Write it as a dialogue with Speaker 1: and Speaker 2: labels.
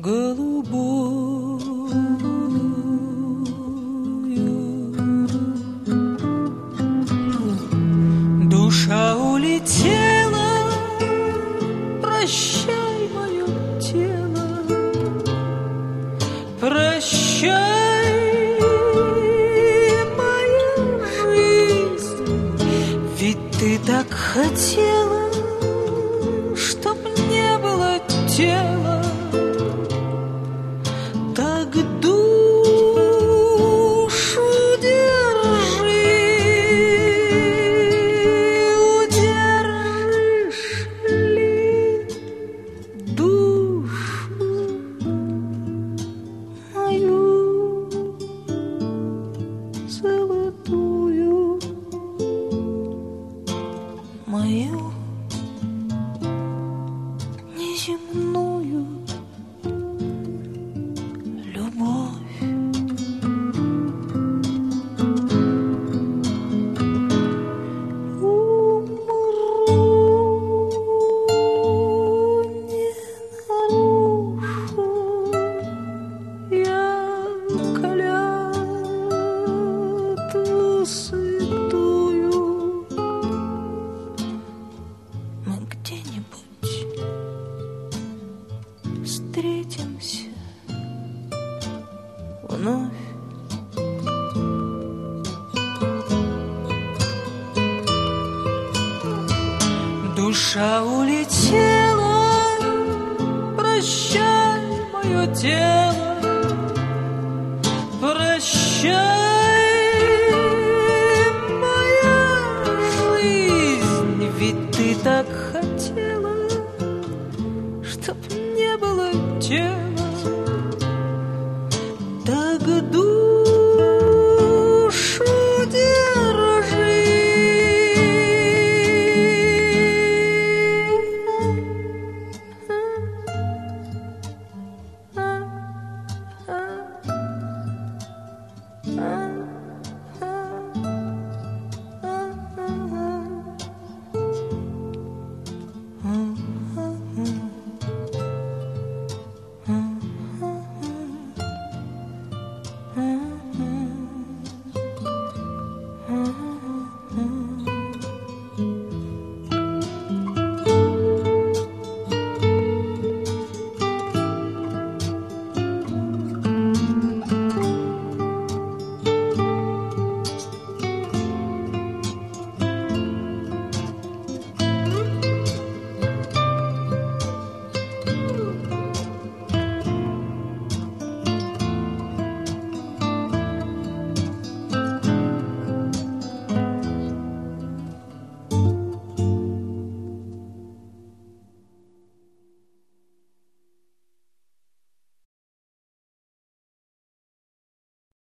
Speaker 1: Душа улетела, прощай, мое тело, прощай, моя жизнь. Ведь ты так хотела, чтоб не было тела. Так душу держи, удержишь ли душу мою золотую, мою неземную любовь. Умру, не нарушу я клятву святую. Мы где-нибудь встретимся вновь. Душа улетела, прощай, мое тело, прощай, моя жизнь. Ведь ты так хотела, чтоб не было тела.